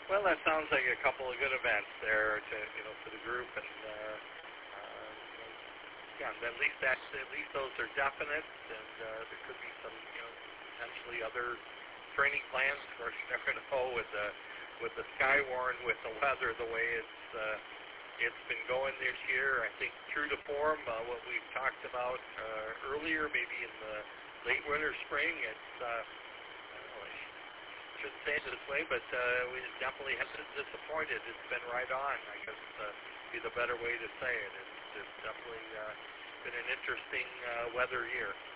Well, that sounds like a couple of good events there to for the group, and yeah, at least those are definite, and there could be some potentially other training plans. Of course, you never know with the Skywarn, with the weather the way it's been going this year. I think true to form, what we've talked about earlier, maybe in the late winter, spring, it's shouldn't say it this way, but we definitely haven't disappointed. It's been right on, I guess, be the better way to say it. It's definitely been an interesting weather year.